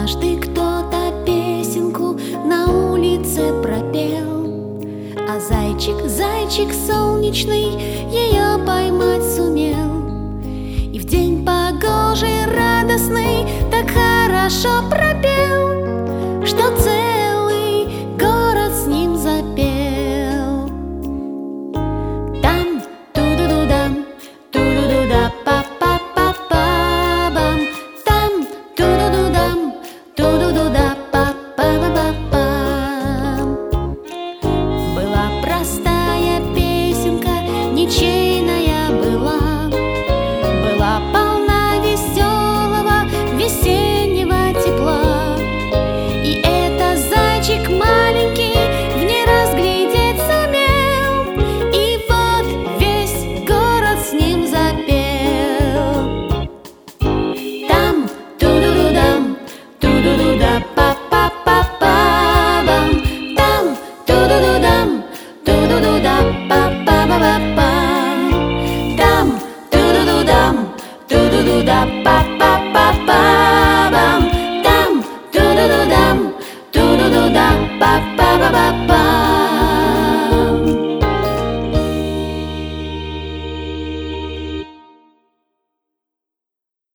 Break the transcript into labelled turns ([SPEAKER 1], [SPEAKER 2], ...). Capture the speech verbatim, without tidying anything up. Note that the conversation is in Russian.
[SPEAKER 1] Однажды кто-то песенку на улице пропел, а зайчик, зайчик солнечный ее поймать сумел. И в день погожий, радостный, так хорошо пропел, что целый город с ним запел. Там ту-ду-ду-дам, ту-ду-ду-да, па-па-па-па-бам. Там ту-ду-ду-дам, ту-ду-ду-да, па-па-па-па-пам. Была простая песенка, ничейная была, была полна веселого весеннего тепла. И это зайчик маленький в ней разглядеть сумел, и вот весь город с ним запел. Там ту-ду-ду-дам, ту-ду-ду-да, па-па-па-па-бам. Там ту-ду-ду-дам, ту-ду-ду-да, па-па-па-па-пам. Там ту-ду-ду-дам, ту-ду-ду-да, па-па-па-па-бам. Там ту-ду-ду-дам, ту-ду-ду-да, па-па-па-па-пам.